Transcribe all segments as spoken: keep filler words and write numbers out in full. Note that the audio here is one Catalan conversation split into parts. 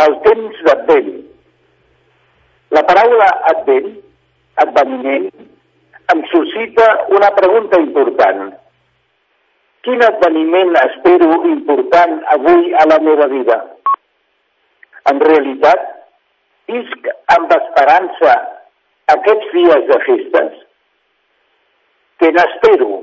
el temps d'Advent. La paraula Advent, adveniment, em suscita una pregunta important. Quin adveniment espero important avui a la meva vida? En realitat, visc amb esperança aquests dies de festes? Què n'espero?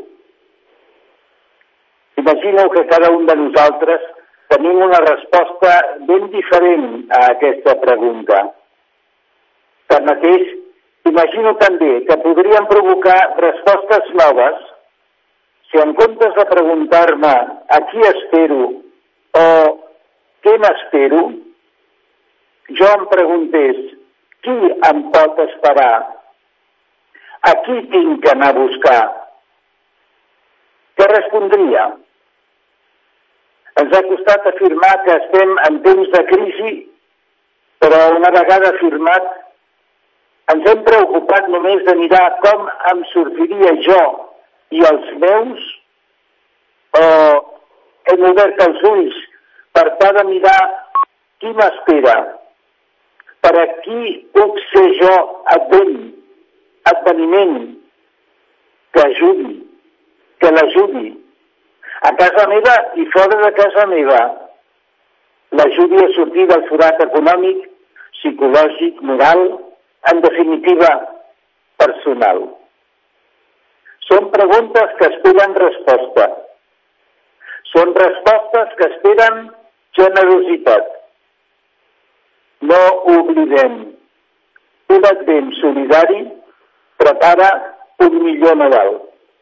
Imagino que cada un de nosaltres tenim una resposta ben diferent a aquesta pregunta. Tanmateix, imagino també que podrien provocar respostes noves si en comptes de preguntar-me a qui espero o què n'espero, jo em preguntés qui em pot esperar, a qui tinc que anar a buscar. Què respondria? Ens ha costat afirmar que estem en temps de crisi, però una vegada afirmat, ens hem preocupat només de mirar com em sortiria jo i els meus, o hem obert els ulls per tal de mirar qui m'espera, per a qui puc ser jo advent, adveniment, que ajudi, que l'ajudi, a casa meva i fora de casa meva, l'ajudi a sortir del forat econòmic, psicològic, moral, en definitiva, personal. Són preguntes que esperen resposta. Són respostes que esperen generositat. No oblidem, un advent solidari prepara un millor Nadal.